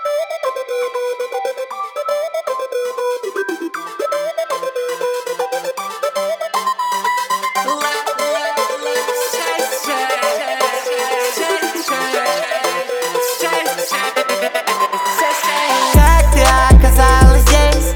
Как ты оказалась здесь?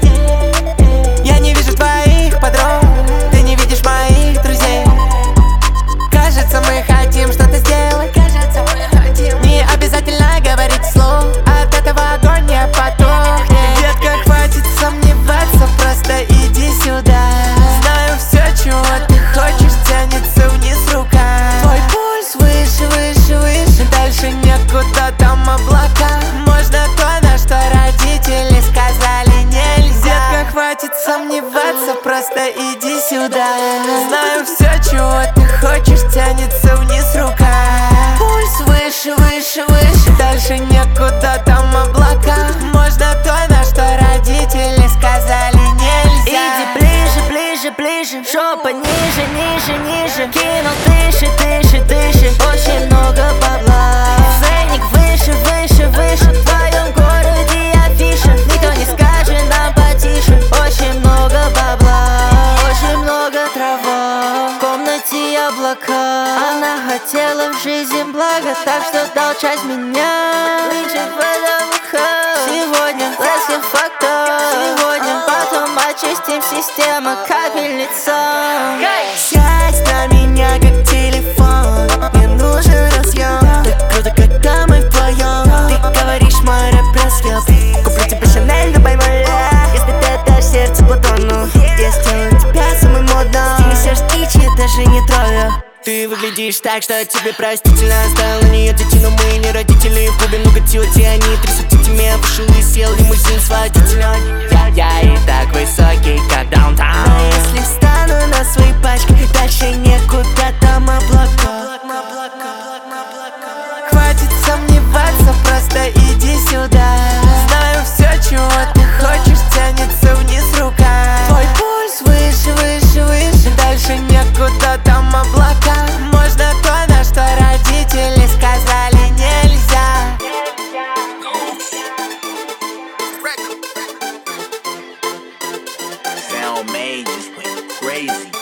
Я не вижу твоих подруг, ты не видишь моих друзей. Кажется, мы хотим что-то сделать. Не обязательно говорить вслух, от этого огонь не потухнет. Детка, хватит сомневаться, просто иди сюда. Знаю все, чего ты хочешь, тянется вниз рука. Твой пульс выше, выше, выше, дальше некуда, там облака. Можно то, на что родители сказали нельзя. Детка, хватит сомневаться, просто иди сюда. Знаю все, чего ты хочешь, тянется вниз рука. Пульс выше, выше, выше, дальше некуда, там облака. Можно то, на что родители сказали нельзя. Иди ближе, ближе, ближе, жопа ниже, ниже, ниже. Кинул дыши, дыши, дыши, очень много бабла. Ценник выше, выше, выше, в твоем городе афиша. Никто не скажет нам потише, очень много бабла. Очень много трава, в комнате облака. Она хотела в жизни блага, так что дал часть меня. Лучше в этом сегодня, let's get fucked up. Сегодня, потом очистим систему капельницу. Сядь на меня, как телефон, мне нужен разъем. Так круто, когда мы вдвоем. Ты говоришь, мой рэп разъеб. Куплю тебе Шанель, но поймай, если ты отдашь сердце Платону. Я сделаю тебя самым модным. Ты несешь птичьи, даже не трое. Ты выглядишь так, что тебе простительно. Оставил на нее дети, но мы не родители. В клубе много тилти, они трясут детьми. Я вышел и сел лимузин с водителем. Я и так высокий, как даунтаун. Но если встану на свои пачки, дальше некуда, там облака. Хватит сомневаться, просто иди сюда. Знаю все, чего ты хочешь, тянется вниз рука. Твой пульс выше, выше, выше, дальше некуда, там облака. Можно то, на что родители сказали нельзя. Sound made just went crazy.